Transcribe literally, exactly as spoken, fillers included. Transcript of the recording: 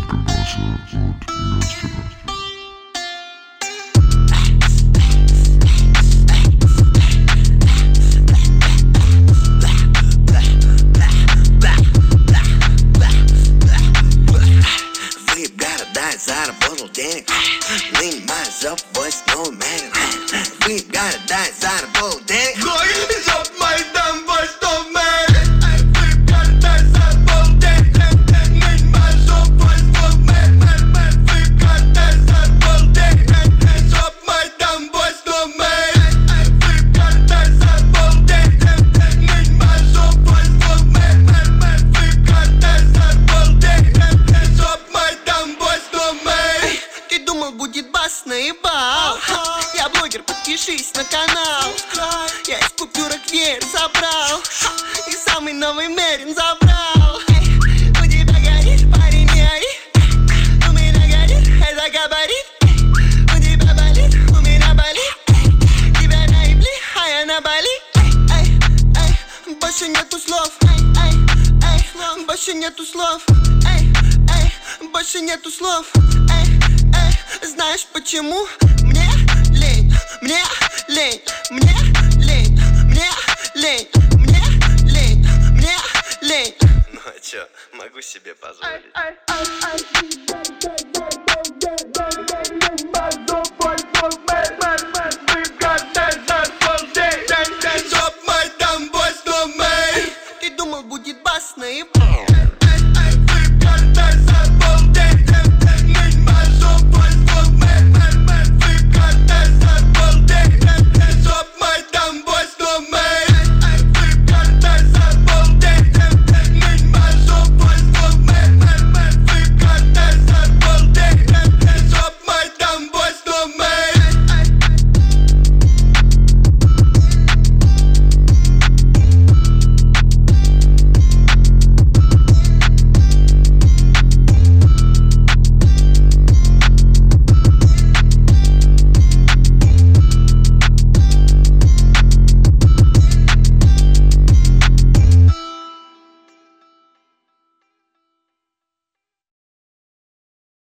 Девочка голоса зовут Янскина. Заработал денег, lean myself, boys, no man. We gotta die, заработал денег. Job my damn boys, no man. We gotta die, заработал денег. Lean myself, boys, no man. We gotta die, заработал денег. Job my damn boys, no man. We gotta die, заработал денег. Lean myself, boys, no man. We gotta die, заработал денег. Job my damn boys, no man. Ты думал, будет бас, наебал. Я блогер, подпишись на канал. Я из купюрок веер забрал и самый новый Мерин забрал. У тебя горит, парень, не ори. У меня горит, это габарит. У тебя болит, у меня болит. Тебя наебли, а я на Бали. Эй, эй, больше нету слов. Эй, эй, больше нету слов. Эй, эй, больше нету слов. Эй, эй, знаешь почему? Мне лень, мне лень, мне лень, мне лень, мне лень, мне лень. Ну а чё, могу себе позволить. Ты думал, будет бас, наеб...